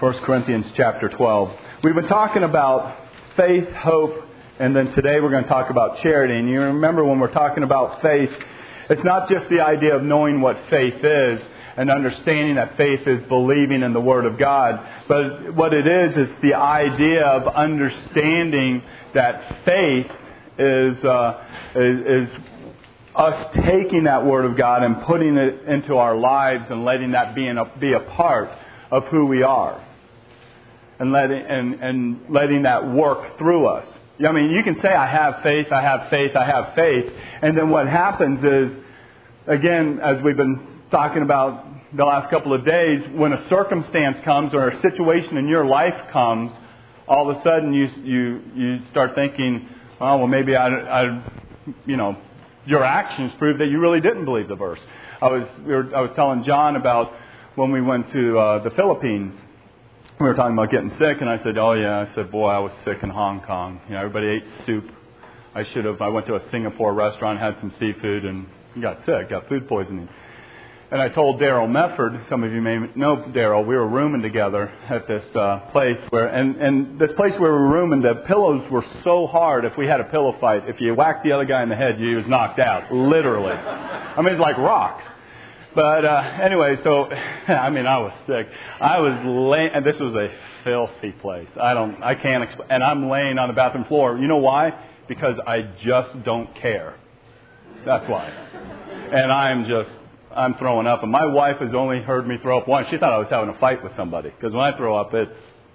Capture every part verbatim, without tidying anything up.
First Corinthians chapter twelve. We've been talking about faith, hope, and then today we're going to talk about charity. And you remember when we're talking about faith, it's not just the idea of knowing what faith is and understanding that faith is believing in the Word of God. But what it is, is the idea of understanding that faith is, uh, is, is us taking that Word of God and putting it into our lives and letting that be, in a, be a part of who we are. And letting, and, and letting that work through us. I mean, you can say, I have faith, I have faith, I have faith. And then what happens is, again, as we've been talking about the last couple of days, when a circumstance comes or a situation in your life comes, all of a sudden you you you start thinking, oh, well, maybe I, I you know, your actions prove that you really didn't believe the verse. I was we were, I was telling John about when we went to uh, the Philippines. We were talking about getting sick, and I said, oh, yeah. I said, boy, I was sick in Hong Kong. You know, everybody ate soup. I should have. I went to a Singapore restaurant, had some seafood, and got sick, got food poisoning. And I told Daryl Mefford, some of you may know Daryl, we were rooming together at this uh, place where, and, and this place where we were rooming, the pillows were so hard, if we had a pillow fight, if you whacked the other guy in the head, you was knocked out, literally. I mean, it's like rocks. But uh, anyway, so, I mean, I was sick. I was laying, and this was a filthy place. I don't, I can't explain, and I'm laying on the bathroom floor. You know why? Because I just don't care. That's why. And I'm just, I'm throwing up. And my wife has only heard me throw up once. She thought I was having a fight with somebody. Because when I throw up, it's...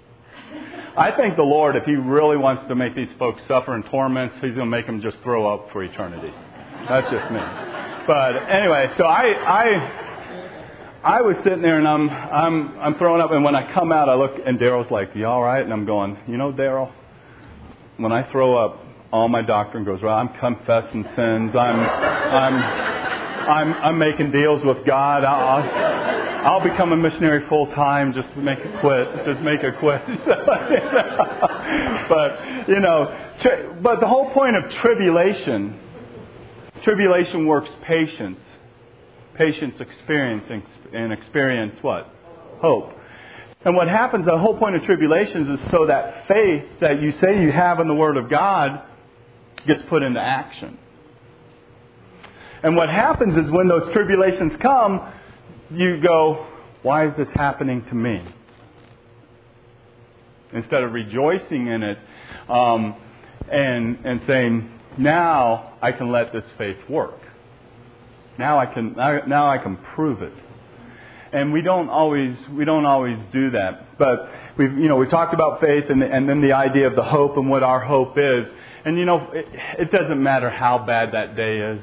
I think the Lord, if He really wants to make these folks suffer in torments, He's going to make them just throw up for eternity. That's just me. But anyway, so I, I, I was sitting there and I'm, I'm, I'm throwing up. And when I come out, I look and Daryl's like, "You all right?" And I'm going, "You know, Daryl, when I throw up, all my doctrine goes right. I'm confessing sins. I'm, I'm, I'm, I'm making deals with God. I'll, I'll, I'll become a missionary full time. Just make it quit. Just make it quit." But you know, tri- but the whole point of tribulation. Tribulation works patience. Patience experience and experience what? Hope. And what happens, the whole point of tribulations is so that faith that you say you have in the Word of God gets put into action. And what happens is when those tribulations come, you go, why is this happening to me? Instead of rejoicing in it um, and and saying, now I can let this faith work. Now I can now I can prove it. And we don't always we don't always do that. But we've you know we talked about faith and and then the idea of the hope and what our hope is. And you know it, it doesn't matter how bad that day is.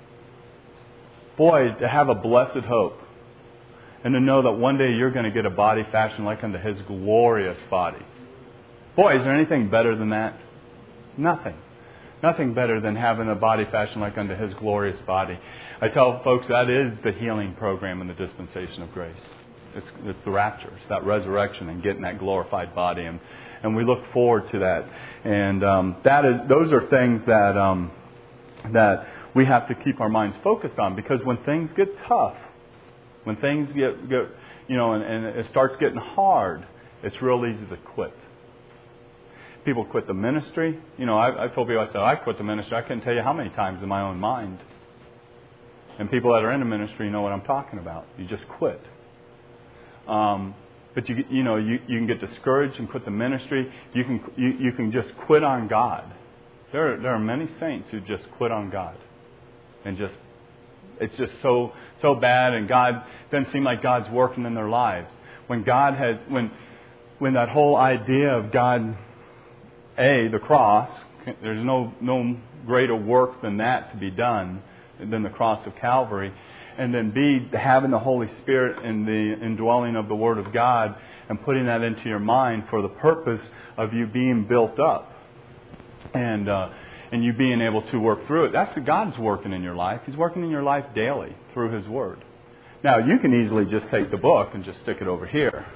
Boy, to have a blessed hope and to know that one day you're going to get a body fashioned like unto His glorious body. Boy, is there anything better than that? Nothing. Nothing better than having a body fashioned like unto His glorious body. I tell folks that is the healing program in the dispensation of grace. It's, it's the rapture. It's that resurrection and getting that glorified body. And, and we look forward to that. And um, that is those are things that um, that we have to keep our minds focused on. Because when things get tough, when things get, get you know, and, and it starts getting hard, it's real easy to quit. People quit the ministry. You know, I, I told people, I said, I quit the ministry. I couldn't tell you how many times in my own mind. And people that are in the ministry know what I'm talking about. You just quit. Um, but you you know you, you can get discouraged and quit the ministry. You can you, you can just quit on God. There are, there are many saints who just quit on God, and just it's just so so bad. And God doesn't seem like God's working in their lives. When God has when when that whole idea of God. A, the cross. There's no no greater work than that to be done than the cross of Calvary. And then B, having the Holy Spirit and the indwelling of the Word of God and putting that into your mind for the purpose of you being built up and uh, and you being able to work through it. That's God's working in your life. He's working in your life daily through His Word. Now, you can easily just take the book and just stick it over here.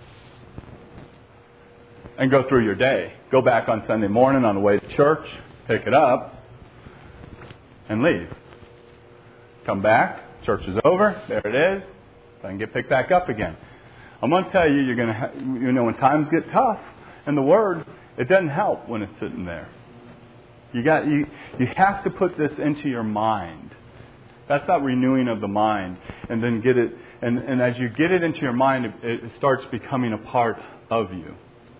And go through your day. Go back on Sunday morning on the way to church, pick it up, and leave. Come back, church is over, there it is, and get picked back up again. I'm going to tell you, you're going to, ha- you know, when times get tough in the Word, it doesn't help when it's sitting there. You got you you have to put this into your mind. That's that renewing of the mind, and then get it. And, and as you get it into your mind, it, it starts becoming a part of you.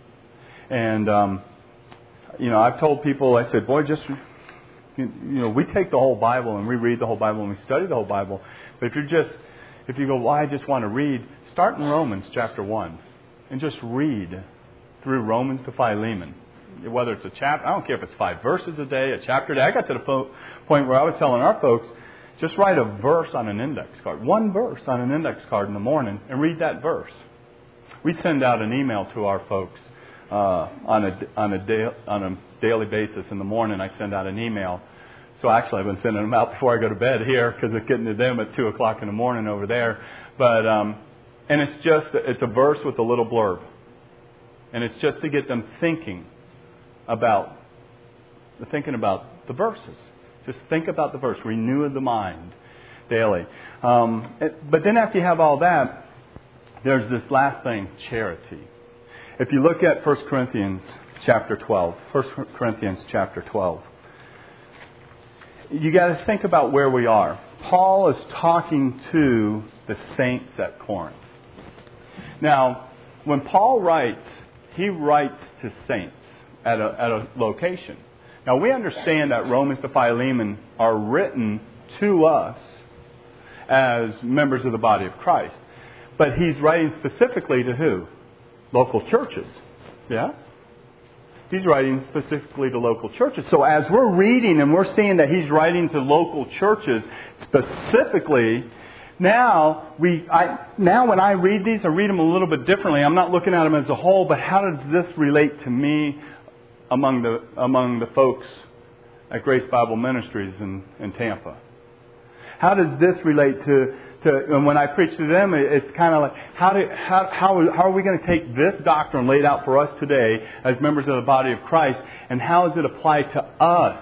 And um, you know, I've told people, I said, boy, just you know, we take the whole Bible and we read the whole Bible and we study the whole Bible. But if you're just if you go, well, I just want to read, start in Romans chapter one, and just read through Romans to Philemon. Whether it's a chapter, I don't care if it's five verses a day, a chapter a day. I got to the po- point where I was telling our folks, just write a verse on an index card. One verse on an index card in the morning and read that verse. We send out an email to our folks uh, on a on a da- on a daily basis. In the morning, I send out an email. So actually, I've been sending them out before I go to bed here because it's getting to them at two o'clock in the morning over there. But um, and it's just it's a verse with a little blurb, and it's just to get them thinking about thinking about the verses. Just think about the verse. Renew the mind daily. Um, it, but then after you have all that, there's this last thing, charity. If you look at First Corinthians chapter twelve, First Corinthians chapter twelve, you got to think about where we are. Paul is talking to the saints at Corinth. Now, when Paul writes, he writes to saints at a, at a location. Now, we understand that Romans to Philemon are written to us as members of the body of Christ. But he's writing specifically to who? Local churches. Yes? He's writing specifically to local churches. So as we're reading and we're seeing that he's writing to local churches specifically, now we I now when I read these, I read them a little bit differently. I'm not looking at them as a whole, but how does this relate to me among the among the folks at Grace Bible Ministries in, in Tampa? How does this relate to, to and when I preach to them, it's kind of like, how, do, how, how, how are we going to take this doctrine laid out for us today as members of the body of Christ, and how does it apply to us?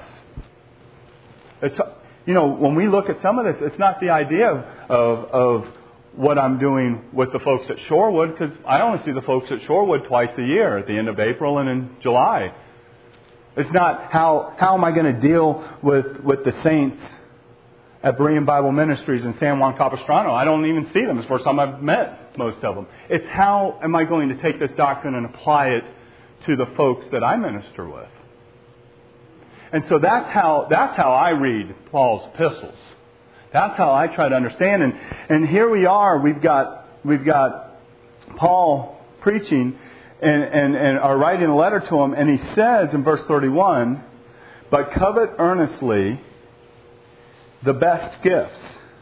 It's, you know, when we look at some of this, it's not the idea of, of, of what I'm doing with the folks at Shorewood, because I only see the folks at Shorewood twice a year, at the end of April and in July. It's not how how am I going to deal with, with the saints at Berean Bible Ministries in San Juan Capistrano. I don't even see them. It's the first time I've met most of them. It's how am I going to take this doctrine and apply it to the folks that I minister with. And so that's how that's how I read Paul's epistles. That's how I try to understand. And and here we are. We've got we've got Paul preaching and, and, and are writing a letter to him, and he says in verse thirty-one, "But covet earnestly the best gifts,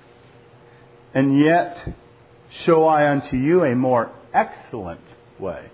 and yet show I unto you a more excellent way."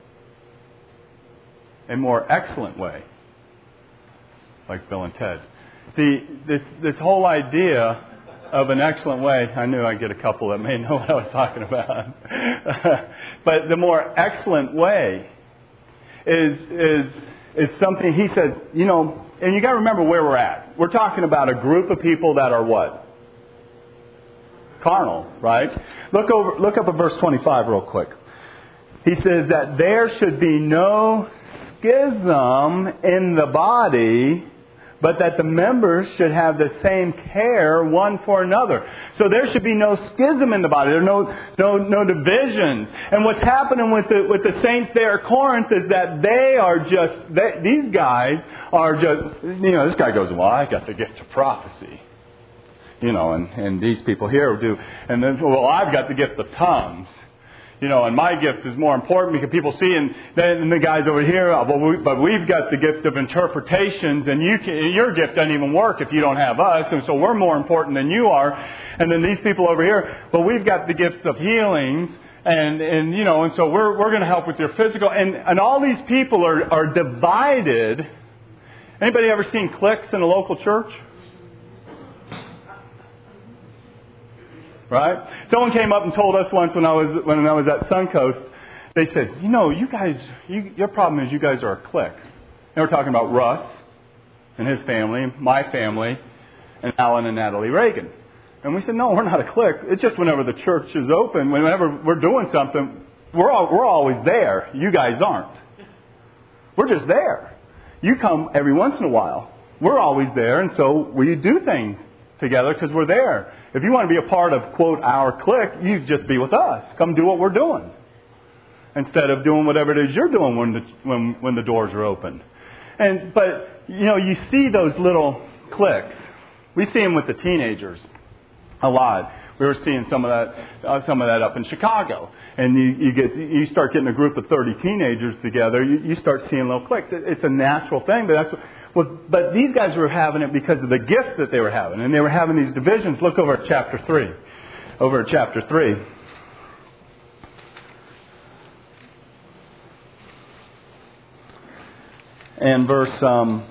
A more excellent way. Like Bill and Ted. The this this whole idea of an excellent way, I knew I'd get a couple that may know what I was talking about. But the more excellent way is is is something he says, you know, and you got to remember where we're at. We're talking about a group of people that are what? Carnal, right? Look over look up at verse twenty-five real quick. He says that there should be no schism in the body, but that the members should have the same care one for another. So there should be no schism in the body. There are no no no divisions. And what's happening with the with the saints there at Corinth is that they are just they, these guys are just, you know, this guy goes, well, I got the gift of prophecy, you know, and and these people here do, and then, well, I've got the gift of tongues. You know, and my gift is more important because people see, and then the guys over here, well, we, but we've got the gift of interpretations, and you can, your gift doesn't even work if you don't have us, and so we're more important than you are. And then these people over here, well, we've got the gift of healings, and and you know, and so we're we're going to help with your physical, and and all these people are are divided. Anybody ever seen cliques in a local church? Right? Someone came up and told us once when I was when I was at Suncoast, they said, you know, you guys, you, your problem is you guys are a clique. They were talking about Russ and his family, my family, and Alan and Natalie Reagan. And we said, no, we're not a clique. It's just whenever the church is open, whenever we're doing something, we're all, we're always there. You guys aren't. We're just there. You come every once in a while. We're always there, and so we do things together because we're there. If you want to be a part of, quote, our clique, you just be with us. Come do what we're doing. Instead of doing whatever it is you're doing when the, when, when the doors are open. And, but, you know, you see those little cliques. We see them with the teenagers a lot. We were seeing some of that, uh, some of that up in Chicago. And you, you get, you start getting a group of thirty teenagers together. You, you start seeing little cliques. It's a natural thing, but that's what, well, but these guys were having it because of the gifts that they were having, and they were having these divisions. Look over at chapter three. Over at chapter three. And verse, um,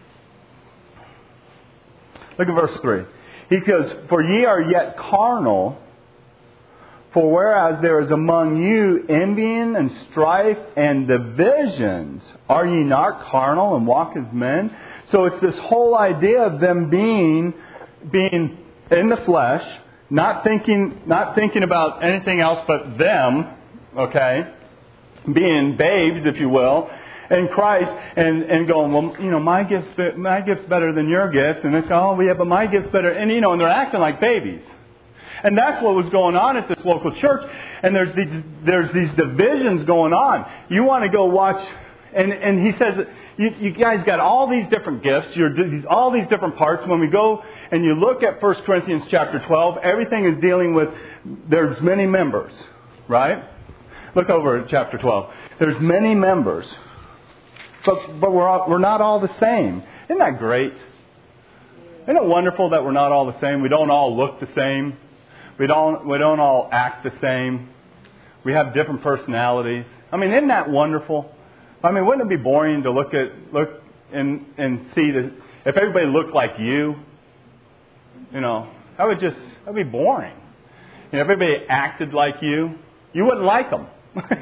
look at verse three. He goes, "For ye are yet carnal, for whereas there is among you envying and strife and divisions, are ye not carnal and walk as men?" So it's this whole idea of them being, being in the flesh, not thinking, not thinking about anything else but them, okay? Being babes, if you will, in Christ, and, and going, well, you know, my gift's, my gift's better than your gift. And they say, oh, yeah, but my gift's better. And, you know, and they're acting like babies. And that's what was going on at this local church. And there's these, there's these divisions going on. You want to go watch, and, and he says, you, you guys got all these different gifts, you're these, all these different parts. When we go and you look at First Corinthians chapter twelve, everything is dealing with, there's many members, right? Look over at chapter twelve. There's many members. But, but we're, all, we're not all the same. Isn't that great? Isn't it wonderful that we're not all the same? We don't all look the same. We don't, we don't all act the same. We have different personalities. I mean, isn't that wonderful? I mean, wouldn't it be boring to look at look and and see that if everybody looked like you? You know, that would just that would be boring. You know, if everybody acted like you, you wouldn't like them.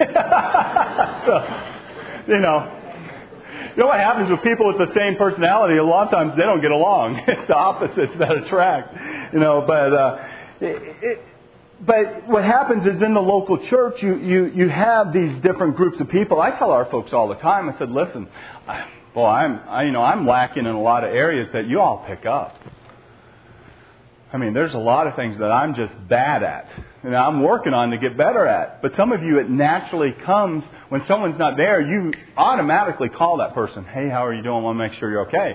So, you know. You know what happens with people with the same personality? A lot of times they don't get along. It's the opposites that attract. You know, but uh, it, it, but what happens is in the local church, you, you you have these different groups of people. I tell our folks all the time. I said, listen, I, well, I'm I, you know I'm lacking in a lot of areas that you all pick up. I mean, there's a lot of things that I'm just bad at, and I'm working on to get better at. But some of you, it naturally comes when someone's not there. You automatically call that person. Hey, how are you doing? I want to make sure you're okay.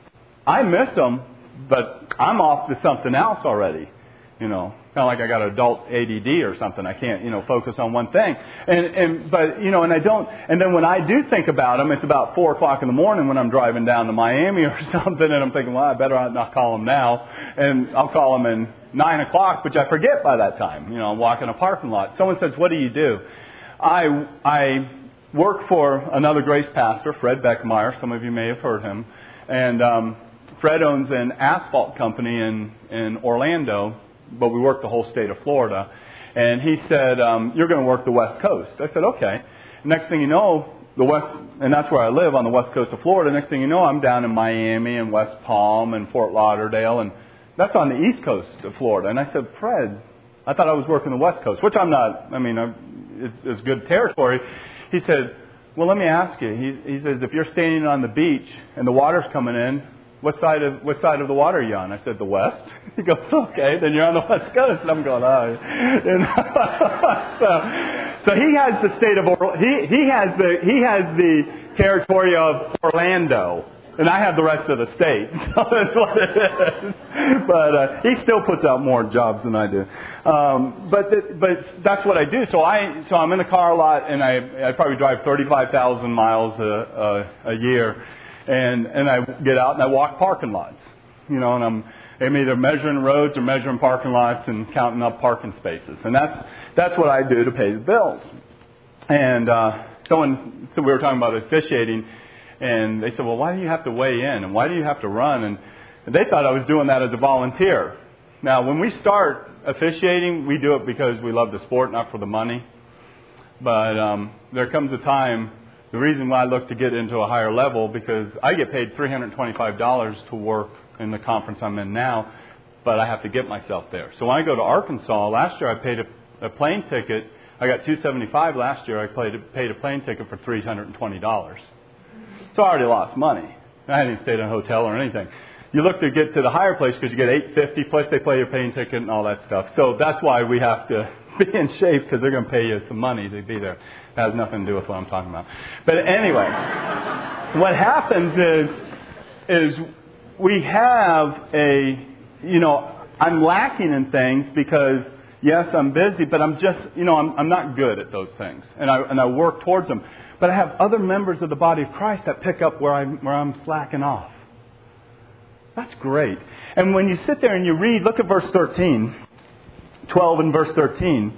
I miss them, but I'm off to something else already. You know, kind of like I got adult A D D or something. I can't, you know, focus on one thing. And and but you know, and I don't. And then when I do think about them, it's about four o'clock in the morning when I'm driving down to Miami or something, and I'm thinking, well, I better not call them now. And I'll call them in nine o'clock, which I forget by that time. You know, I'm walking a parking lot. Someone says, "What do you do?" I I work for another Grace pastor, Fred Beckmeyer. Some of you may have heard him. And um, Fred owns an asphalt company in in Orlando. But we work the whole state of Florida. And he said, um, you're going to work the West Coast. I said, okay. Next thing you know, the West, and that's where I live on the West Coast of Florida. Next thing you know, I'm down in Miami and West Palm and Fort Lauderdale. And that's on the East Coast of Florida. And I said, Fred, I thought I was working the West Coast, which I'm not. I mean, I'm, it's, it's good territory. He said, well, let me ask you. He, he says, if you're standing on the beach and the water's coming in, What side of what side of the water are you on? I said, the west. He goes, okay, then you're on the West Coast. And I'm going, oh. And so, so he has the state of he he has the he has the territory of Orlando, and I have the rest of the state. So that's what it is. But uh, he still puts out more jobs than I do. Um, but the, but that's what I do. So I so I'm in the car a lot, and I I probably drive thirty-five thousand miles a, a a year. And and I get out and I walk parking lots, you know, and I'm I'm either measuring roads or measuring parking lots and counting up parking spaces, and that's that's what I do to pay the bills. And uh, someone, so we were talking about officiating, and they said, well, why do you have to weigh in and why do you have to run? And they thought I was doing that as a volunteer. Now, when we start officiating, we do it because we love the sport, not for the money. But um, there comes a time. The reason why I look to get into a higher level, because I get paid three hundred twenty-five dollars to work in the conference I'm in now, but I have to get myself there. So when I go to Arkansas, last year I paid a, a plane ticket I got two hundred seventy-five dollars last year. I paid, paid a plane ticket for three hundred twenty dollars. So I already lost money. I hadn't even stayed in a hotel or anything. You look to get to the higher place because you get eight hundred fifty dollars, plus they pay your plane ticket and all that stuff. So that's why we have to be in shape, because they're going to pay you some money to be there. That has nothing to do with what I'm talking about. But anyway, what happens is, is we have a, you know, I'm lacking in things because, yes, I'm busy, but I'm just, you know, I'm, I'm not good at those things. And I, and I work towards them. But I have other members of the body of Christ that pick up where I'm, where I'm slacking off. That's great. And when you sit there and you read, look at verse thirteen, twelve and verse thirteen.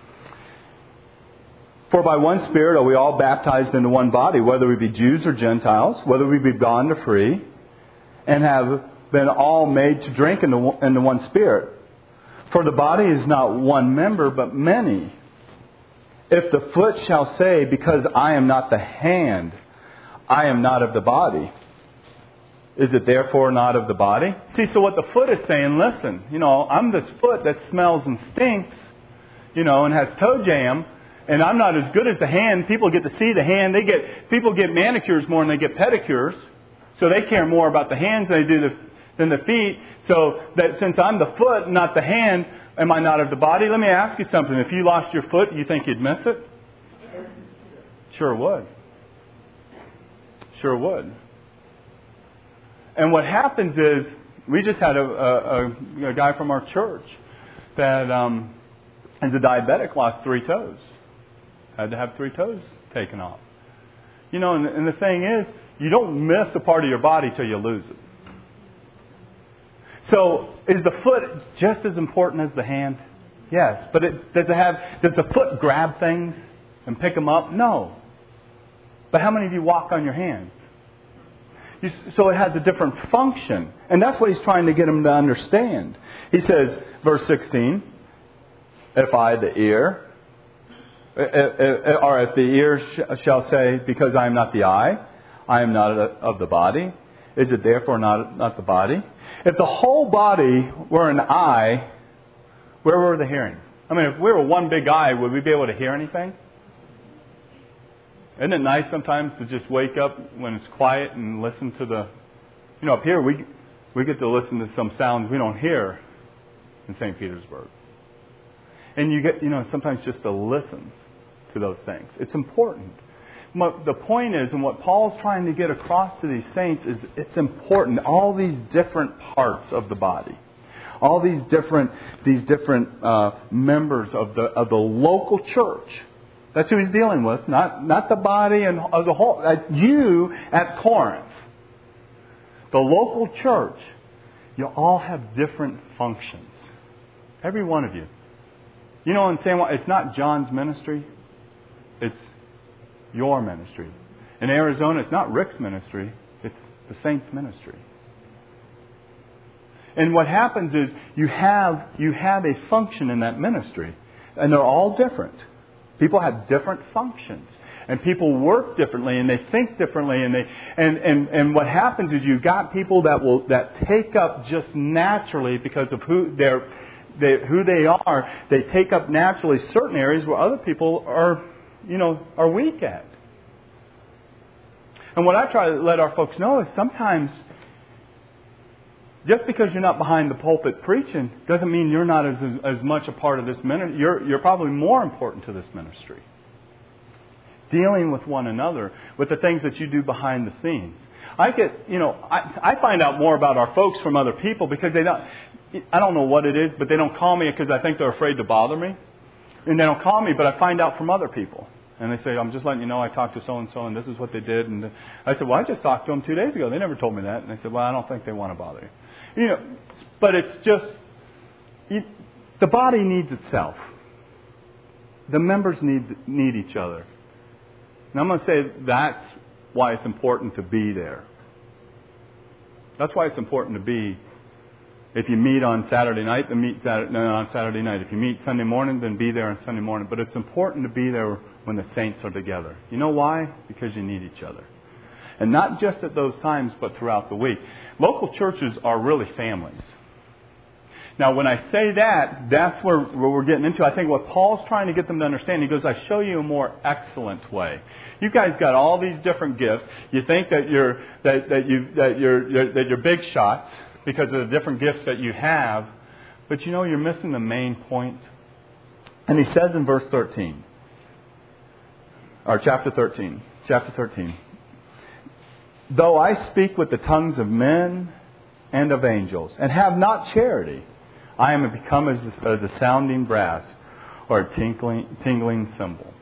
For by one Spirit are we all baptized into one body, whether we be Jews or Gentiles, whether we be bond or free, and have been all made to drink into, into one Spirit. For the body is not one member, but many. If the foot shall say, because I am not the hand, I am not of the body, is it therefore not of the body? See, so what the foot is saying, listen, you know, I'm this foot that smells and stinks, you know, and has toe jam, and I'm not as good as the hand. People get to see the hand. They get people get manicures more than they get pedicures, so they care more about the hands than they do the, than the feet. So that since I'm the foot, not the hand, am I not of the body? Let me ask you something. If you lost your foot, you think you'd miss it? Sure would. Sure would. And what happens is, we just had a, a, a guy from our church that um, is a diabetic, lost three toes. Had to have three toes taken off. You know, and, and the thing is, you don't miss a part of your body till you lose it. So, is the foot just as important as the hand? Yes. But it, does it have? Does the foot grab things and pick them up? No. But how many of you walk on your hands? You, so it has a different function. And that's what he's trying to get them to understand. He says, verse sixteen, if I, the ear, or if the ear shall say, because I am not the eye, I am not of the body, is it therefore not, not the body? If the whole body were an eye, where were the hearing? I mean, if we were one big eye, would we be able to hear anything? Isn't it nice sometimes to just wake up when it's quiet and listen to the... You know, up here we we get to listen to some sounds we don't hear in Saint Petersburg. And you get, you know, sometimes just to listen to those things. It's important. The point is, and what Paul's trying to get across to these saints is, it's important. All these different parts of the body, all these different these different uh, members of the of the local church. That's who he's dealing with, not not the body and as a whole. At you at Corinth, the local church, you all have different functions. Every one of you. You know what I'm saying? It's not John's ministry. It's your ministry. In Arizona, it's not Rick's ministry. It's the saints' ministry. And what happens is you have you have a function in that ministry, and they're all different. People have different functions, and people work differently, and they think differently, and they and, and, and what happens is you've got people that will that take up just naturally because of who they're they, who they are. They take up naturally certain areas where other people are, you know, are weak at. And what I try to let our folks know is sometimes just because you're not behind the pulpit preaching doesn't mean you're not as as much a part of this ministry. You're you're probably more important to this ministry. Dealing with one another, with the things that you do behind the scenes. I get, you know, I, I find out more about our folks from other people because they don't, I don't know what it is, but they don't call me because I think they're afraid to bother me. And they don't call me, but I find out from other people. And they say, I'm just letting you know I talked to so-and-so and this is what they did. And I said, well, I just talked to them two days ago. They never told me that. And they said, well, I don't think they want to bother you. You know, but it's just, you, the body needs itself. The members need need each other. And I'm going to say that's why it's important to be there. That's why it's important to be. If you meet on Saturday night, then meet Saturday, no, on Saturday night. If you meet Sunday morning, then be there on Sunday morning. But it's important to be there when the saints are together. You know why? Because you need each other. And not just at those times, but throughout the week. Local churches are really families. Now, when I say that, that's where, where we're getting into. I think what Paul's trying to get them to understand, he goes, I show you a more excellent way. You guys got all these different gifts. You think that you're that, that you that you're, you're that you're big shots because of the different gifts that you have, but you know you're missing the main point. And he says in verse thirteen, or chapter thirteen, chapter thirteen, though I speak with the tongues of men and of angels, and have not charity, I am become as, as a sounding brass or a tinkling, tingling cymbal.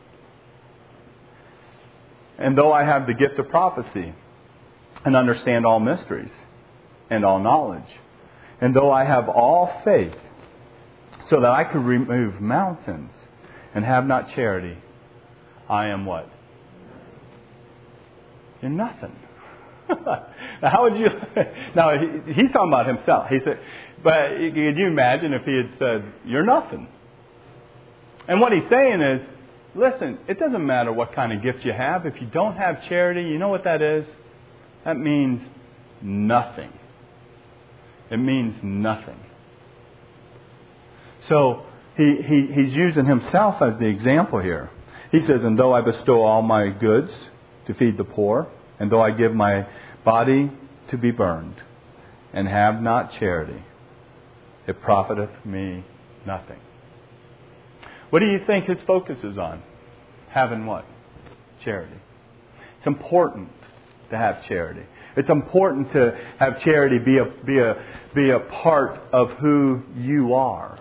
And though I have the gift of prophecy and understand all mysteries and all knowledge, and though I have all faith so that I could remove mountains and have not charity, I am what? You're nothing. Now, how would you... Now, he, he's talking about himself. He said, but could you imagine if he had said, you're nothing? And what he's saying is, listen, it doesn't matter what kind of gift you have. If you don't have charity, you know what that is? That means nothing. It means nothing. So, he, he, he's using himself as the example here. He says, and though I bestow all my goods to feed the poor, and though I give my body to be burned, and have not charity, it profiteth me nothing. What do you think his focus is on? Having what? Charity. It's important to have charity. It's important to have charity be a, be a, be a part of who you are.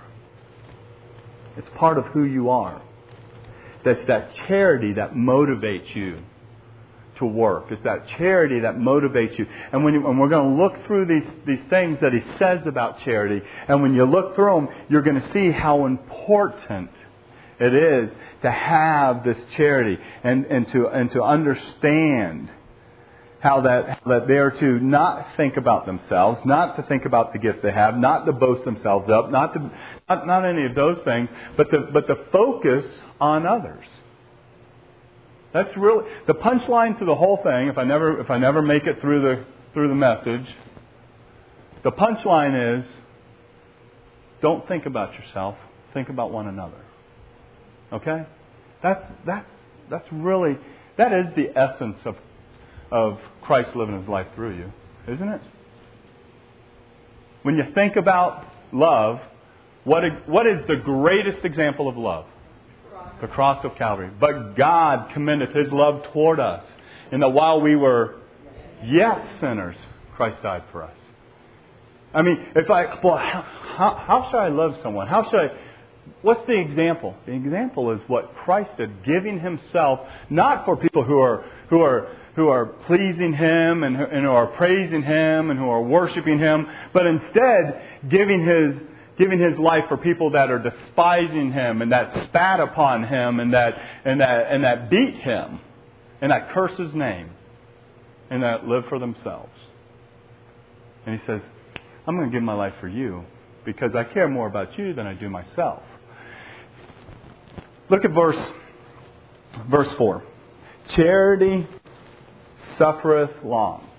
It's part of who you are. That's that charity that motivates you to work. It's that charity that motivates you. And when you, and we're going to look through these, these things that he says about charity, and when you look through them, you're going to see how important it is to have this charity and, and to and to understand how that how that they are to not think about themselves, not to think about the gifts they have, not to boast themselves up, not to not, not any of those things, but to but to focus on others. That's really the punchline to the whole thing. If I never if I never make it through the through the message, the punchline is, don't think about yourself. Think about one another. Okay? That's that's that's really that is the essence of of Christ living His life through you, isn't it? When you think about love, what what is the greatest example of love? The cross of Calvary. But God commendeth His love toward us, in that while we were yet sinners, Christ died for us. I mean, if I well, how, how should I love someone? How should I? What's the example? The example is what Christ did, giving Himself not for people who are who are who are pleasing Him and, and who are praising Him and who are worshiping Him, but instead giving His giving His life for people that are despising Him and that spat upon Him and that and that and that beat Him and that curse His name and that live for themselves. And He says, I'm going to give my life for you because I care more about you than I do myself. Look at verse verse four. Charity suffereth long.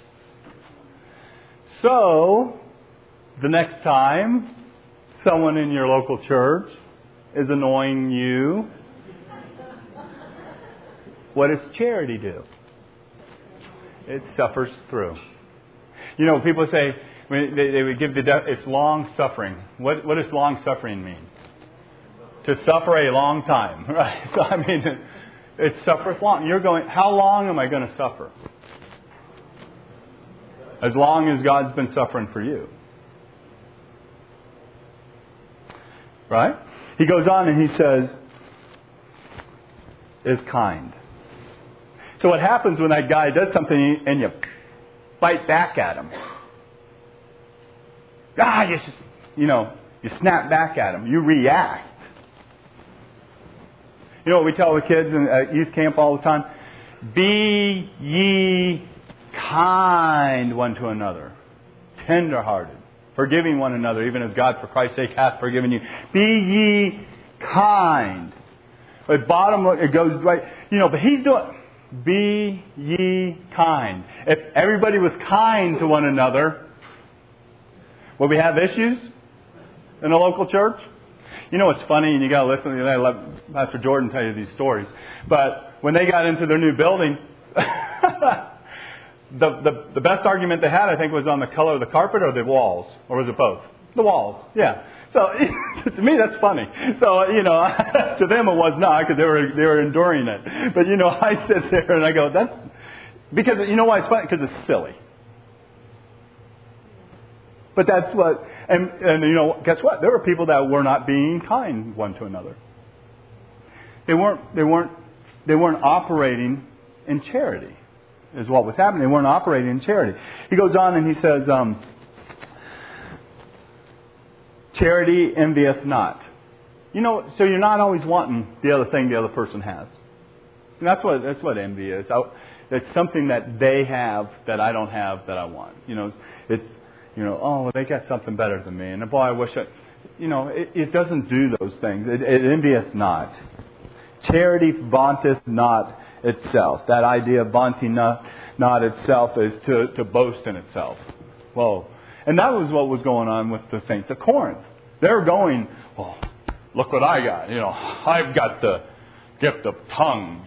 So, the next time someone in your local church is annoying you, what does charity do? It suffers through. You know, people say, they, they would give the, it's long suffering. What, what does long suffering mean? To suffer a long time, right? So, I mean, it, it suffers long. You're going, how long am I going to suffer? As long as God's been suffering for you. Right? He goes on and he says, is kind. So what happens when that guy does something and you bite back at him? Ah, you, just, you know, you snap back at him. You react. You know what we tell the kids in uh, youth camp all the time? Be ye kind one to another, tender-hearted, forgiving one another, even as God for Christ's sake hath forgiven you. Be ye kind. At bottom, it goes right. You know, but he's doing. Be ye kind. If everybody was kind to one another, would we have issues? in a local church. You know what's funny, and you got to listen. I let Pastor Jordan tell you these stories. But when they got into their new building, the, the the best argument they had, I think, was on the color of the carpet or the walls, or was it both? The walls, yeah. So to me, that's funny. So you know, to them it was not, because they were they were enduring it. But you know, I sit there and I go, that's because you know why it's funny? Because it's silly. But that's what, and, and you know, guess what? There were people that were not being kind one to another. They weren't, they weren't, they weren't operating in charity, is what was happening. They weren't operating in charity. He goes on and he says, um, charity envieth not. You know, so you're not always wanting the other thing the other person has. And that's what, that's what envy is. I, it's something that they have that I don't have that I want. You know, it's, You know, oh, well, they got something better than me. And boy, I wish I... You know, it, it doesn't do those things. It, it envieth not. Charity vaunteth not itself. That idea of vaunting not, not itself is to, to boast in itself. Whoa. And that was what was going on with the saints of Corinth. They were going, oh, look what I got. You know, I've got the gift of tongues.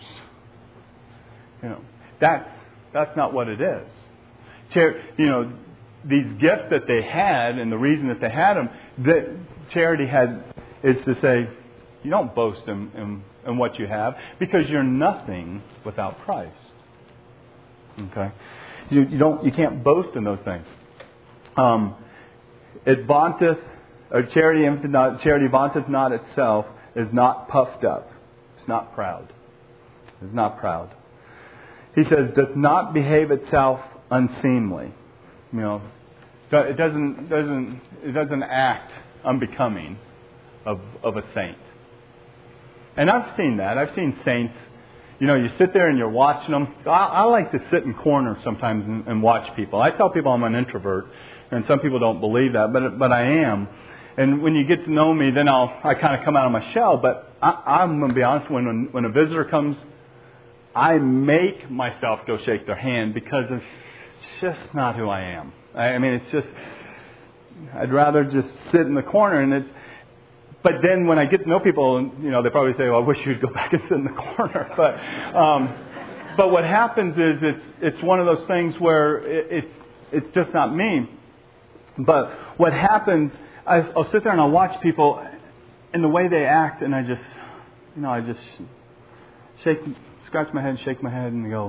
You know, that's, that's not what it is. Char- you know... These gifts that they had, and the reason that they had them, that charity had, is to say, you don't boast in, in, in what you have, because you're nothing without Christ. Okay, you, you don't, you can't boast in those things. Um, it vaunteth, or charity, not, charity vaunteth not itself, is not puffed up. It's not proud. It's not proud. He says, doth not behave itself unseemly. You know, it doesn't doesn't it doesn't act unbecoming of of a saint. And I've seen that. I've seen saints. You know, you sit there and you're watching them. I, I like to sit in corners sometimes and, and watch people. I tell people I'm an introvert, and some people don't believe that, but but I am. And when you get to know me, then I'll I kind of come out of my shell. But I, I'm going to be honest. When when a visitor comes, I make myself go shake their hand, because it's just not who I am. I mean, it's just, I'd rather just sit in the corner. And it's, but then when I get to know people, you know, they probably say, well, I wish you'd go back and sit in the corner. But, um, but what happens is it's, it's one of those things where it, it's, it's just not me. But what happens, I, I'll sit there and I'll watch people and the way they act, and I just, you know, I just shake, scratch my head, shake my head and go,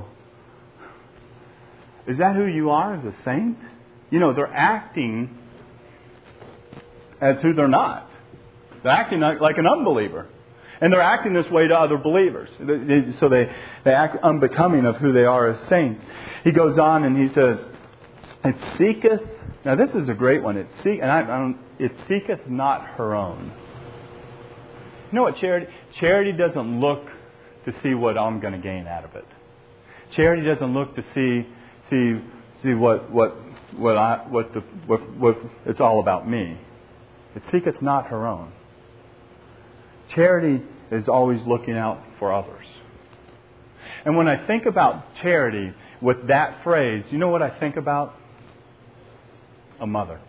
is that who you are as a saint? You know, they're acting as who they're not. They're acting like an unbeliever. And they're acting this way to other believers. So they, they act unbecoming of who they are as saints. He goes on and he says, it seeketh, now this is a great one, it, seek, and I, I don't, it seeketh not her own. You know what charity? Charity doesn't look to see what I'm going to gain out of it. Charity doesn't look to see see see what what what I what the what, what it's all about me. It seeketh not her own. Charity is always looking out for others. And when I think about charity with that phrase, you know what I think about? A mother.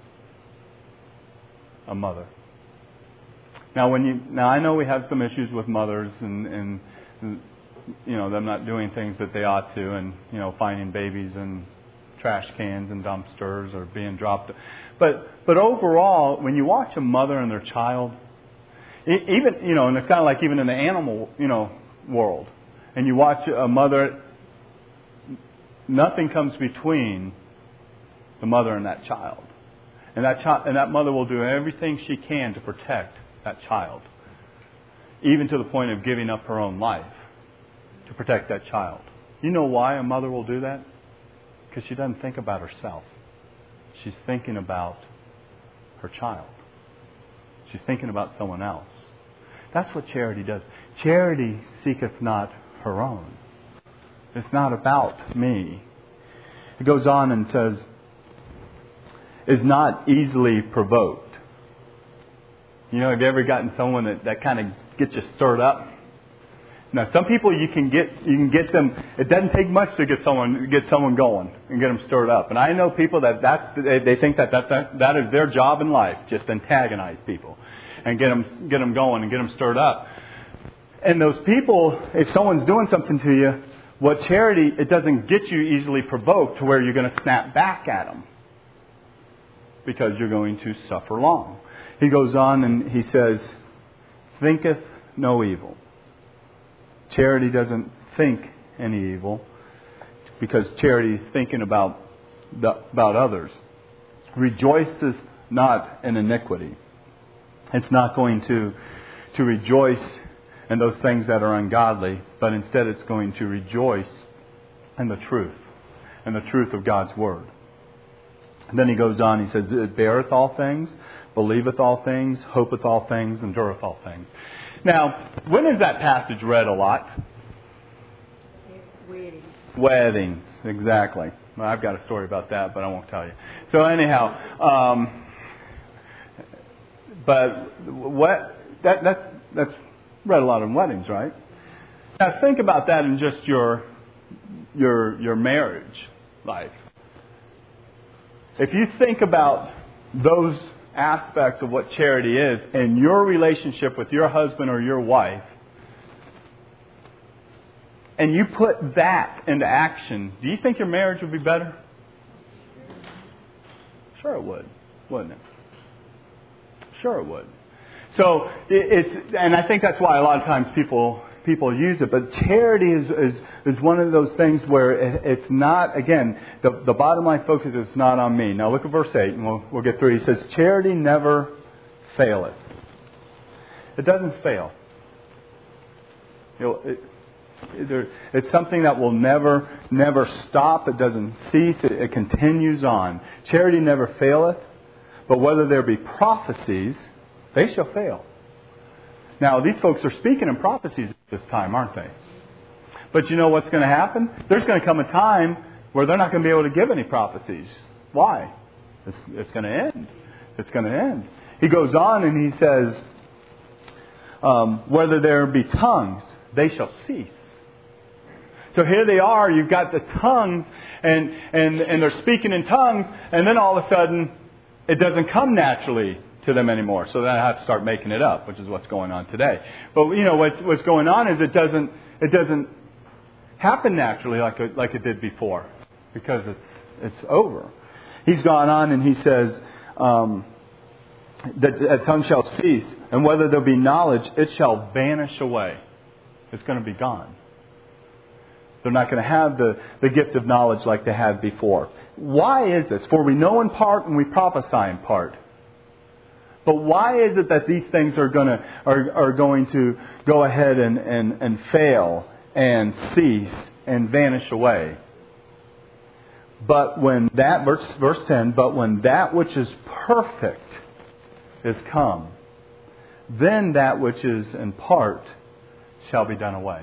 A mother. Now, when you now I know we have some issues with mothers and, and, and you know, them not doing things that they ought to, and, you know, finding babies in trash cans and dumpsters or being dropped. But but overall, when you watch a mother and their child, even, you know, and it's kind of like even in the animal, you know, world, and you watch a mother, nothing comes between the mother and that child. And that child, and that mother will do everything she can to protect that child, even to the point of giving up her own life to protect that child. You know why a mother will do that? Because she doesn't think about herself. She's thinking about her child. She's thinking about someone else. That's what charity does. Charity seeketh not her own. It's not about me. It goes on and says, is not easily provoked. You know, have you ever gotten someone that, that kind of gets you stirred up? Now, some people you can get you can get them. It doesn't take much to get someone get someone going and get them stirred up. And I know people that that's they, they think that, that that that is their job in life, just antagonize people and get them get them going and get them stirred up. And those people, if someone's doing something to you, what charity, it doesn't get you easily provoked to where you're going to snap back at them because you're going to suffer long. He goes on and he says, "Thinketh no evil." Charity doesn't think any evil because charity is thinking about the, about others. Rejoices not in iniquity. It's not going to to rejoice in those things that are ungodly, but instead it's going to rejoice in the truth, in the truth of God's Word. And then he goes on, he says, "It beareth all things, believeth all things, hopeth all things, endureth all things." Now, when is that passage read a lot? Weddings. Weddings, exactly. Well, I've got a story about that, but I won't tell you. So anyhow, um, but what that that's that's read a lot in weddings, right? Now think about that in just your your your marriage life. If you think about those aspects of what charity is in your relationship with your husband or your wife, and you put that into action, do you think your marriage would be better? Sure it would, wouldn't it? Sure it would. So it's, and I think that's why a lot of times people people use it. But charity is is, is one of those things where it, it's not, again, the, the bottom line focus is not on me. Now look at verse eight and we'll, we'll get through it. He says, "Charity never faileth." It doesn't fail. You know, it, it, it's something that will never, never stop. It doesn't cease. It, it continues on. Charity never faileth, but whether there be prophecies, they shall fail. Now, these folks are speaking in prophecies at this time, aren't they? But you know what's going to happen? There's going to come a time where they're not going to be able to give any prophecies. Why? It's, it's going to end. It's going to end. He goes on and he says, um, whether there be tongues, they shall cease. So here they are, you've got the tongues, and, and, and they're speaking in tongues, and then all of a sudden, it doesn't come naturally to them anymore. So then I have to start making it up, which is what's going on today. But you know what's what's going on is it doesn't it doesn't happen naturally like it, like it did before, because it's it's over. He's gone on and he says um, that a tongue shall cease, and whether there be knowledge, it shall vanish away. It's going to be gone. They're not going to have the, the gift of knowledge like they had before. Why is this? For we know in part and we prophesy in part. But why is it that these things are going to are, are going to go ahead and, and, and fail and cease and vanish away? But when that, verse, verse ten, but when that which is perfect is come, then that which is in part shall be done away.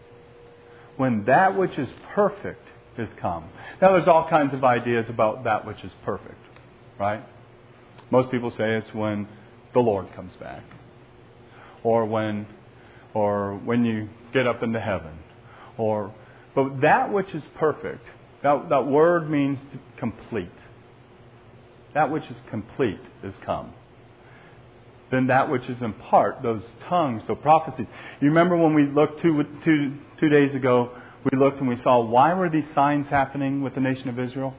When that which is perfect is come. Now there's all kinds of ideas about that which is perfect, right? Most people say it's when the Lord comes back, or when, or when you get up into heaven, or. But that which is perfect, that that word means complete. That which is complete is come. Then that which is in part, those tongues, the prophecies. You remember when we looked two two two days ago, we looked and we saw why were these signs happening with the nation of Israel?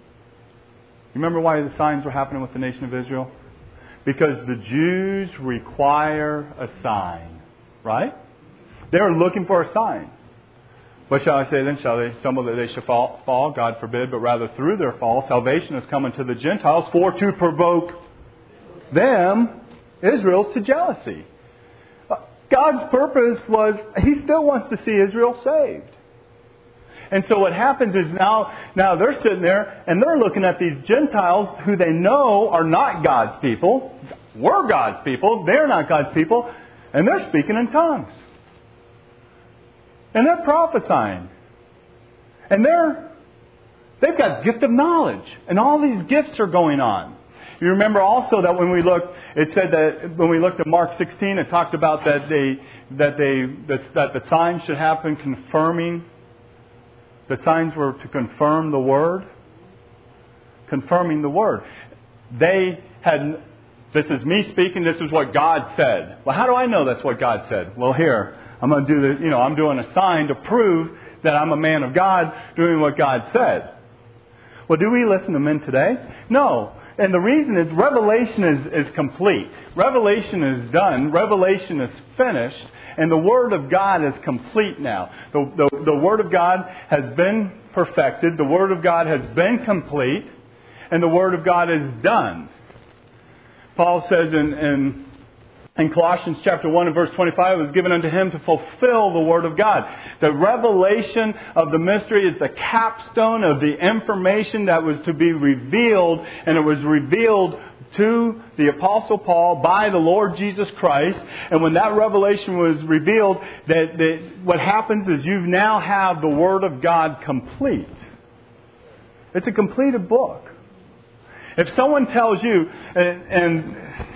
You remember why the signs were happening with the nation of Israel? Because the Jews require a sign, right? They were looking for a sign. What shall I say then? Shall they stumble that they shall fall? fall? God forbid. But rather through their fall, salvation is coming to the Gentiles for to provoke them, Israel, to jealousy. God's purpose was He still wants to see Israel saved. And so what happens is now, now they're sitting there and they're looking at these Gentiles who they know are not God's people. We're God's people. They're not God's people. And they're speaking in tongues. And they're prophesying. And they're, they've got gift of knowledge. And all these gifts are going on. You remember also that when we looked, it said that when we looked at Mark sixteen, it talked about that they that they that, that the signs should happen confirming. The signs were to confirm the Word. Confirming the Word. They had, this is me speaking, this is what God said. Well, how do I know that's what God said? Well, here, I'm going to do the, you know, I'm doing a sign to prove that I'm a man of God doing what God said. Well, do we listen to men today? No. And the reason is revelation is, is complete. Revelation is done. Revelation is finished. And the Word of God is complete now. The, the, the Word of God has been perfected. The Word of God has been complete. And the Word of God is done. Paul says in, in, in Colossians chapter one and verse twenty-five, it was given unto him to fulfill the Word of God. The revelation of the mystery is the capstone of the information that was to be revealed. And it was revealed to the Apostle Paul by the Lord Jesus Christ. And when that revelation was revealed, that, that what happens is you now have the Word of God complete. It's a completed book. If someone tells you, and, and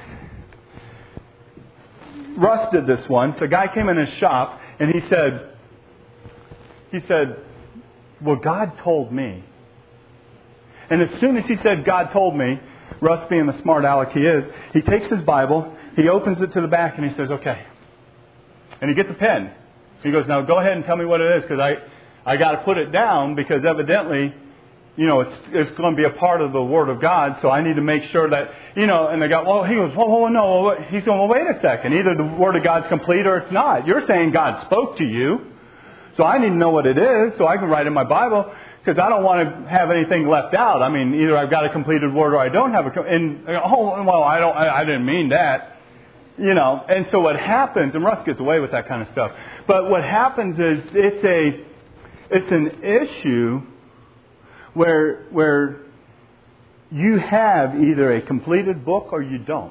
Russ did this once, a guy came in his shop and he said, he said, well, God told me. And as soon as he said, God told me, Russ, being the smart aleck he is, he takes his Bible, he opens it to the back, and he says, okay. And he gets a pen. He goes, now go ahead and tell me what it is, because I, I got to put it down, because evidently, you know, it's it's going to be a part of the Word of God, so I need to make sure that, you know, and they go, well, he goes, whoa, whoa, no. He's going, well, wait a second. Either the Word of God's complete or it's not. You're saying God spoke to you, so I need to know what it is, so I can write in my Bible. Because I don't want to have anything left out. I mean, either I've got a completed word or I don't have a. And oh, well, I don't. I, I didn't mean that. You know. And so what happens, and Russ gets away with that kind of stuff. But what happens is it's a, it's an issue where where you have either a completed book or you don't.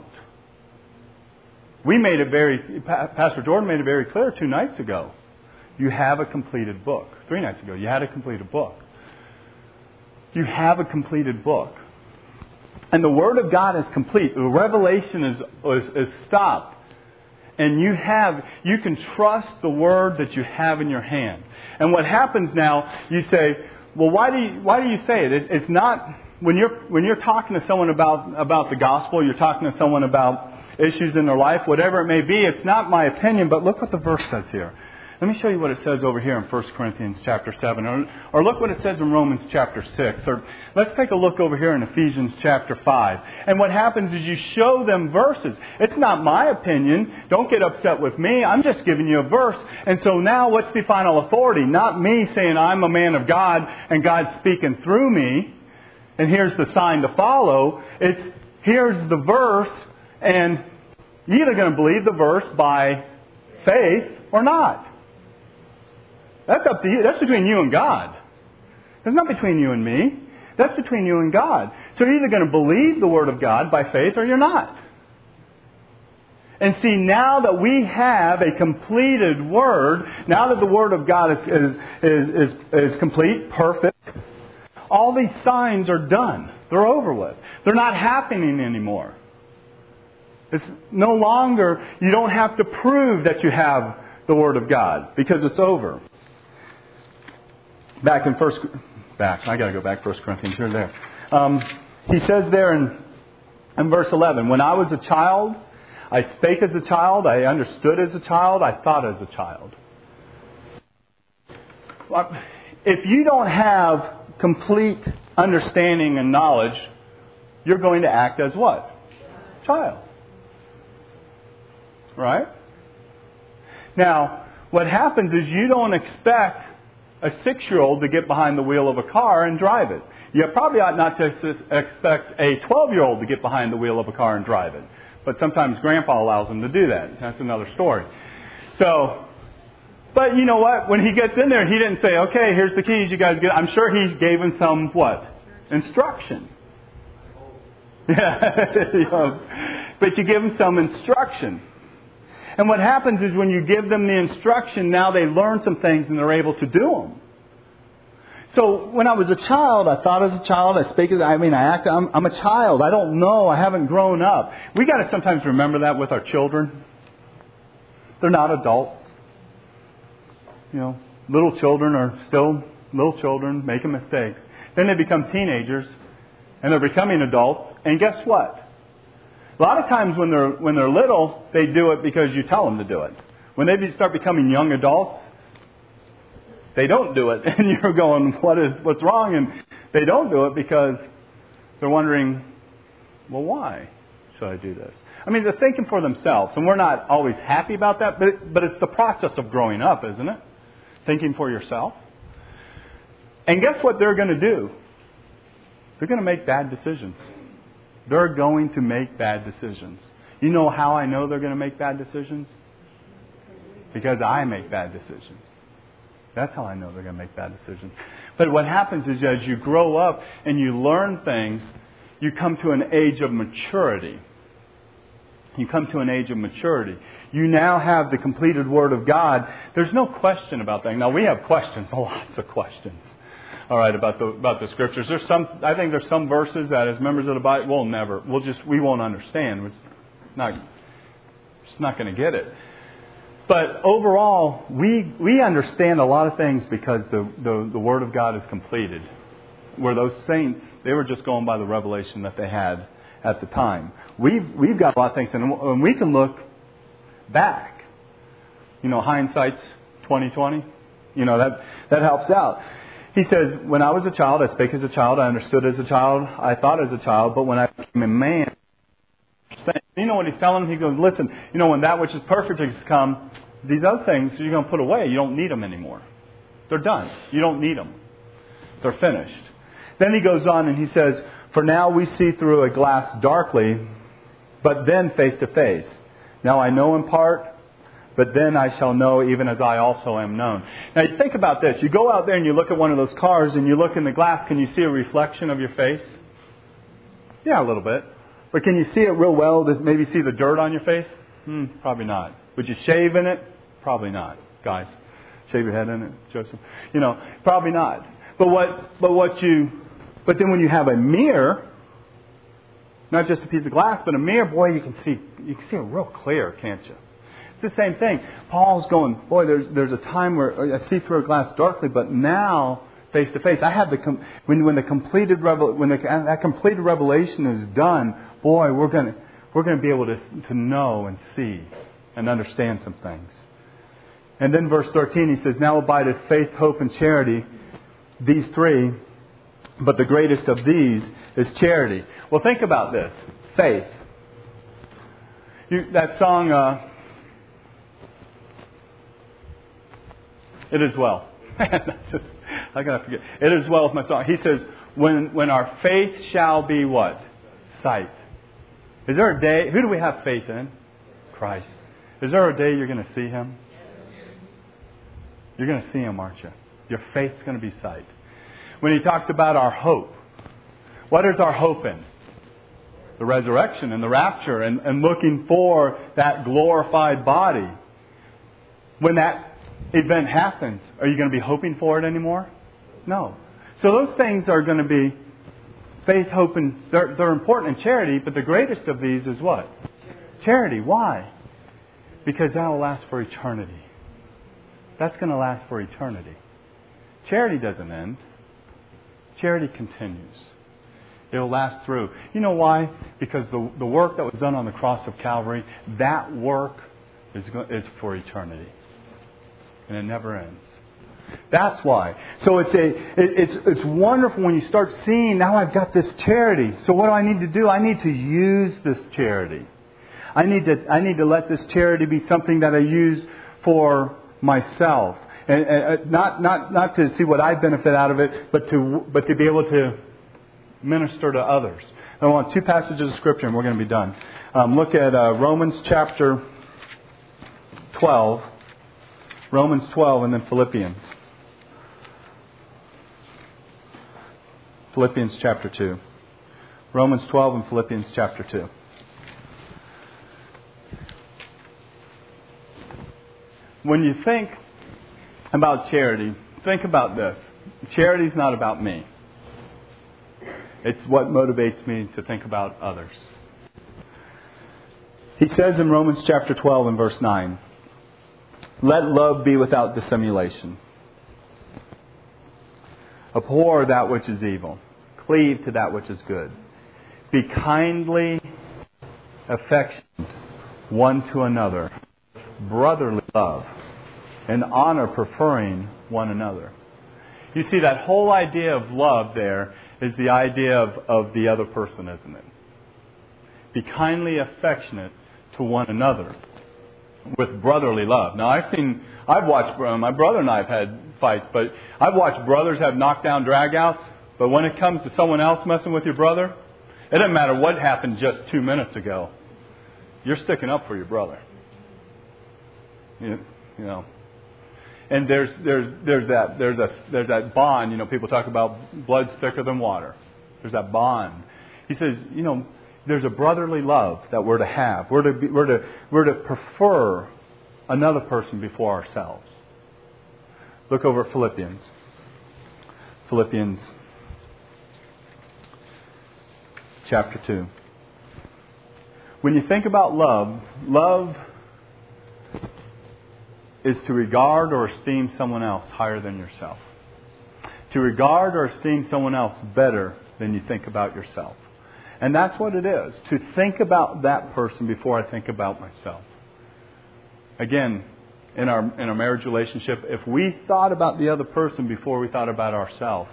We made it very. Pastor Jordan made it very clear two nights ago. You have a completed book. Three nights ago, you had a completed book. You have a completed book. And the Word of God is complete. The revelation is, is, is stopped. And you have, you can trust the Word that you have in your hand. And what happens now, you say, well, why do you, why do you say it? it? It's not, when you're, when you're talking to someone about, about the gospel, you're talking to someone about issues in their life, whatever it may be, it's not my opinion, but look what the verse says here. Let me show you what it says over here in First Corinthians chapter seven. Or, or look what it says in Romans chapter six. Or let's take a look over here in Ephesians chapter five. And what happens is you show them verses. It's not my opinion. Don't get upset with me. I'm just giving you a verse. And so now what's the final authority? Not me saying I'm a man of God and God's speaking through me. And here's the sign to follow. It's here's the verse. And you're either going to believe the verse by faith or not. That's up to you. That's between you and God. It's not between you and me. That's between you and God. So you're either going to believe the Word of God by faith or you're not. And see, now that we have a completed Word, now that the Word of God is, is, is, is, is complete, perfect, all these signs are done. They're over with. They're not happening anymore. It's no longer, you don't have to prove that you have the Word of God because it's over. Back in first, back, I got to go back First Corinthians, here and there. Um, he says there in, in verse eleven, when I was a child, I spake as a child, I understood as a child, I thought as a child. If you don't have complete understanding and knowledge, you're going to act as what? Child. Right? Now, what happens is you don't expect a six-year-old to get behind the wheel of a car and drive it. You probably ought not to expect a twelve-year-old to get behind the wheel of a car and drive it. But sometimes Grandpa allows them to do that. That's another story. So, but you know what? When he gets in there, he didn't say, okay, here's the keys, you guys get. I'm sure he gave him some, what? Instruction. Yeah. You know, but you give them some instruction. And what happens is when you give them the instruction, now they learn some things and they're able to do them. So when I was a child, I thought as a child, I speak as, I mean, I act, I'm, I'm a child. I don't know. I haven't grown up. We got to sometimes remember that with our children. They're not adults. You know, little children are still little children making mistakes. Then they become teenagers and they're becoming adults. And guess what? A lot of times when they're when they're little, they do it because you tell them to do it. When they start becoming young adults, they don't do it. And you're going, what is what's wrong? And they don't do it because they're wondering, well, why should I do this? I mean, they're thinking for themselves. And we're not always happy about that. But, but it's the process of growing up, isn't it? Thinking for yourself. And guess what they're going to do? They're going to make bad decisions. They're going to make bad decisions. You know how I know they're going to make bad decisions? Because I make bad decisions. That's how I know they're going to make bad decisions. But what happens is as you grow up and you learn things, you come to an age of maturity. You come to an age of maturity. You now have the completed Word of God. There's no question about that. Now we have questions, lots of questions. All right, about the about the Scriptures. There's some. I think there's some verses that, as members of the Bible, we'll never. We'll just. We won't understand. We're not. Just not going to get it. But overall, we we understand a lot of things because the, the the Word of God is completed. Where those saints, they were just going by the revelation that they had at the time. We've we've got a lot of things, and we can look back. You know, hindsight's twenty twenty. You know that that helps out. He says, when I was a child, I spake as a child, I understood as a child, I thought as a child, but when I became a man, you know what he's telling him? He goes, listen, you know, when that which is perfect has come, these other things you're going to put away. You don't need them anymore. They're done. You don't need them. They're finished. Then he goes on and he says, for now we see through a glass darkly, but then face to face. Now I know in part, but then I shall know even as I also am known. Now you think about this. You go out there and you look at one of those cars and you look in the glass. Can you see a reflection of your face? Yeah, a little bit. But can you see it real well to maybe see the dirt on your face? Hmm, probably not. Would you shave in it? Probably not. Guys, shave your head in it, Joseph. You know, probably not. But what, but what you, but then when you have a mirror, not just a piece of glass, but a mirror, boy, you can see, you can see it real clear, can't you? It's the same thing. Paul's going, boy, there's there's a time where I see through a glass darkly, but now face to face. I have the when when the completed revel, when the, that completed revelation is done, boy, we're gonna we're gonna be able to to know and see and understand some things. And then verse thirteen, he says, now abideth faith, hope, and charity, these three, but the greatest of these is charity. Well, think about this. Faith. You, that song. Uh, It is well. I gotta forget. It is well with my song. He says, when when our faith shall be what? Sight. Is there a day? Who do we have faith in? Christ. Is there a day you're going to see Him? You're going to see Him, aren't you? Your faith's going to be sight. When he talks about our hope, what is our hope in? The resurrection and the rapture and, and looking for that glorified body. When that event happens, are you going to be hoping for it anymore? No. So those things are going to be faith, hope, and they're, they're important in charity, but the greatest of these is what? Charity. Why? Because that will last for eternity. That's going to last for eternity. Charity doesn't end. Charity continues. It will last through. You know why? Because the, the work that was done on the cross of Calvary, that work is, is for eternity. And it never ends. That's why. So it's a it, it's it's wonderful when you start seeing, now I've got this charity. So what do I need to do? I need to use this charity. I need to I need to let this charity be something that I use for myself, and, and not not not to see what I benefit out of it, but to but to be able to minister to others. I want two passages of Scripture, and we're going to be done. Um, look at uh, Romans chapter twelve. Romans twelve and then Philippians. Philippians chapter two. Romans twelve and Philippians chapter two. When you think about charity, think about this. Charity is not about me. It's what motivates me to think about others. He says in Romans chapter twelve and verse nine, Let love be without dissimulation. Abhor that which is evil. Cleave to that which is good. Be kindly affectionate one to another. Brotherly love. And honor, preferring one another. You see, that whole idea of love there is the idea of, of the other person, isn't it? Be kindly affectionate to one another with brotherly love. Now, I've seen, I've watched, my brother and I have had fights, but I've watched brothers have knockdown drag-outs, but when it comes to someone else messing with your brother, it doesn't matter what happened just two minutes ago. You're sticking up for your brother. You, you know. And there's there's there's that there's a there's that bond. You know, people talk about blood's thicker than water. There's that bond. He says, you know, there's a brotherly love that we're to have. We're to be, we're to we're to prefer another person before ourselves. Look over at Philippians. Philippians chapter two. When you think about love, love is to regard or esteem someone else higher than yourself. To regard or esteem someone else better than you think about yourself. And that's what it is. To think about that person before I think about myself. Again, in our in our marriage relationship, if we thought about the other person before we thought about ourselves,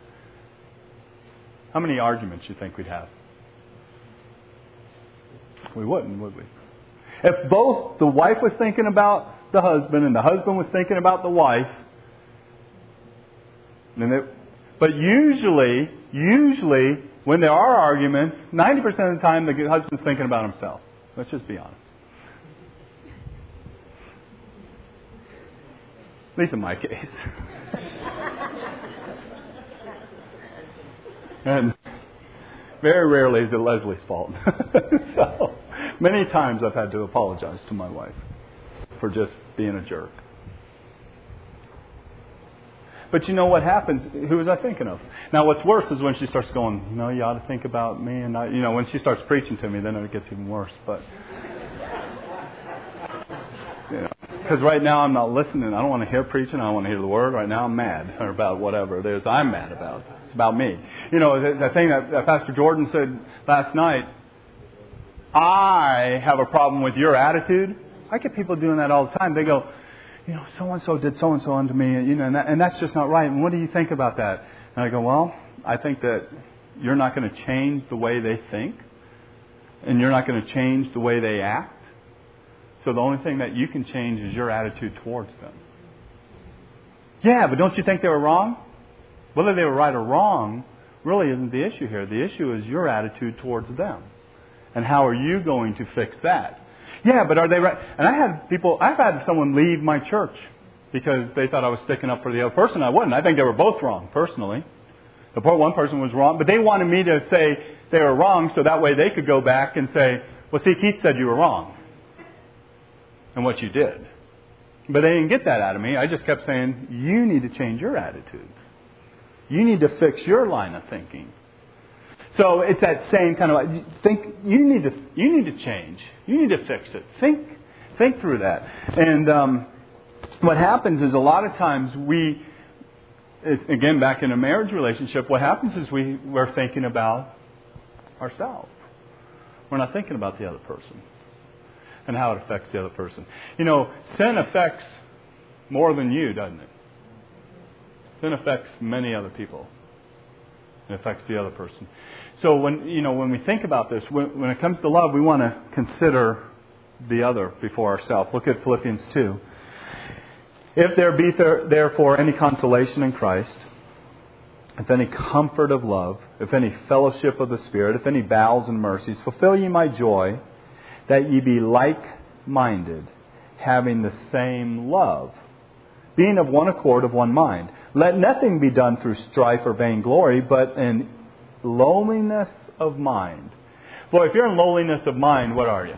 how many arguments do you think we'd have? We wouldn't, would we? If both the wife was thinking about the husband and the husband was thinking about the wife, and it, but usually, usually when there are arguments, ninety percent of the time the husband's thinking about himself. Let's just be honest. At least in my case. And very rarely is it Leslie's fault. So many times I've had to apologize to my wife for just being a jerk. But you know what happens? Who was I thinking of? Now what's worse is when she starts going, no, you ought to think about me. And I, you know, when she starts preaching to me, then it gets even worse. But you know, because right now I'm not listening. I don't want to hear preaching. I don't want to hear the word. Right now I'm mad or about whatever it is I'm mad about. It's about me. You know, the, the thing that, that Pastor Jordan said last night, I have a problem with your attitude. I get people doing that all the time. They go, you know, so-and-so did so-and-so unto me, you know, and, that, and that's just not right. And what do you think about that? And I go, well, I think that you're not going to change the way they think. And you're not going to change the way they act. So the only thing that you can change is your attitude towards them. Yeah, but don't you think they were wrong? Whether they were right or wrong really isn't the issue here. The issue is your attitude towards them. And how are you going to fix that? Yeah, but are they right? And I had people, I've had someone leave my church because they thought I was sticking up for the other person. I wasn't. I think they were both wrong, personally. The poor one person was wrong, but they wanted me to say they were wrong so that way they could go back and say, well, see, Keith said you were wrong. And what you did. But they didn't get that out of me. I just kept saying, you need to change your attitude. You need to fix your line of thinking. So it's that same kind of think. You need to you need to change. You need to fix it. Think think through that. And um, what happens is a lot of times we, it's, again back in a marriage relationship, what happens is we we're thinking about ourselves. We're not thinking about the other person and how it affects the other person. You know, sin affects more than you, doesn't it? Sin affects many other people. It affects the other person. So when you know when we think about this, when, when it comes to love, we want to consider the other before ourselves. Look at Philippians two. If there be th- therefore any consolation in Christ, if any comfort of love, if any fellowship of the Spirit, if any bowels and mercies, fulfill ye my joy, that ye be like-minded, having the same love, being of one accord, of one mind. Let nothing be done through strife or vainglory, but in lowliness of mind. Boy, if you're in lowliness of mind, what are you?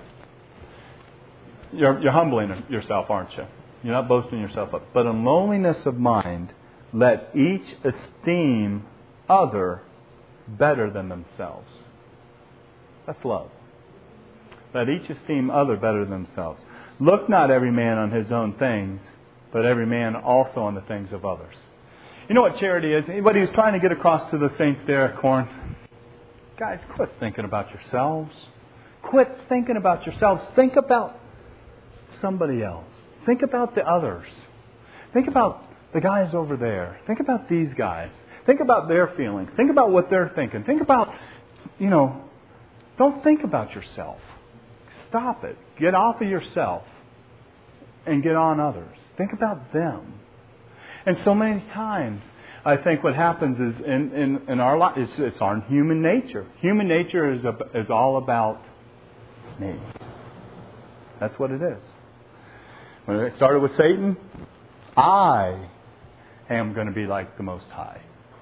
You're, you're humbling yourself, aren't you? You're not boasting yourself up. But in lowliness of mind, let each esteem other better than themselves. That's love. Let each esteem other better than themselves. Look not every man on his own things, but every man also on the things of others. You know what charity is? What he was trying to get across to the saints there at Corinth? Guys, quit thinking about yourselves. Quit thinking about yourselves. Think about somebody else. Think about the others. Think about the guys over there. Think about these guys. Think about their feelings. Think about what they're thinking. Think about, you know, don't think about yourself. Stop it. Get off of yourself and get on others. Think about them. And so many times, I think what happens is in, in, in our life, it's, it's our human nature. Human nature is, a, is all about me. That's what it is. When it started with Satan, I am going to be like the Most High.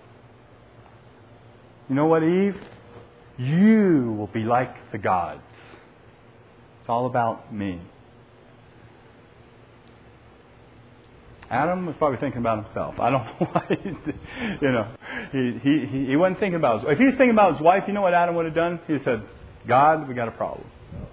You know what, Eve? You will be like the gods. It's all about me. Adam was probably thinking about himself. I don't know why. He, you know, he, he, he, he wasn't thinking about his wife. If he was thinking about his wife, you know what Adam would have done? He said, God, we got a problem.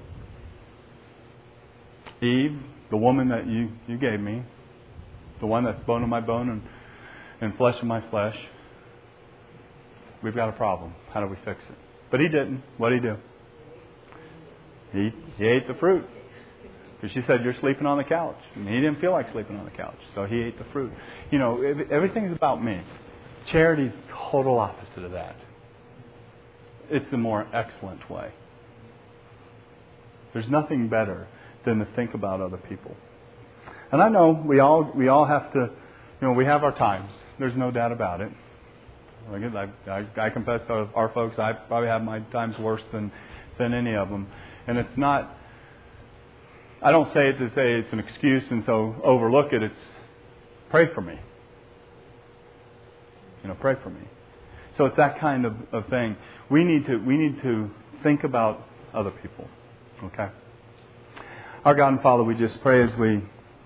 Eve, the woman that you, you gave me, the one that's bone of my bone and, and flesh of my flesh, we've got a problem. How do we fix it? But he didn't. What did he do? He, he ate the fruit. Because she said, you're sleeping on the couch. And he didn't feel like sleeping on the couch. So he ate the fruit. You know, everything's about me. Charity's total opposite of that. It's the more excellent way. There's nothing better than to think about other people. And I know we all we all have to, you know, we have our times. There's no doubt about it. I, I, I confess to our folks, I probably have my times worse than, than any of them. And it's not... I don't say it to say it's an excuse and so overlook it. It's pray for me. You know, pray for me. So it's that kind of, of thing. We need to we need to think about other people. Okay? Our God and Father, we just pray as we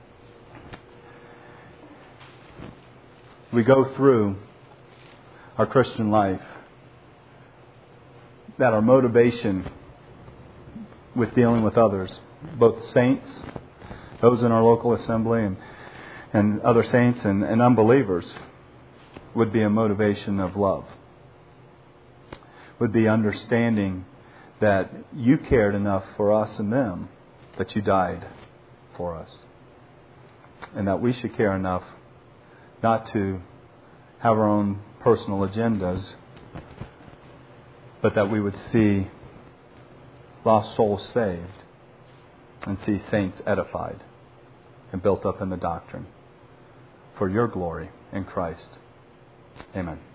we go through our Christian life that our motivation with dealing with others, both saints, those in our local assembly, and, and other saints and, and unbelievers, would be a motivation of love. Would be understanding that you cared enough for us and them that you died for us. And that we should care enough not to have our own personal agendas, but that we would see lost souls saved and see saints edified and built up in the doctrine for your glory in Christ. Amen.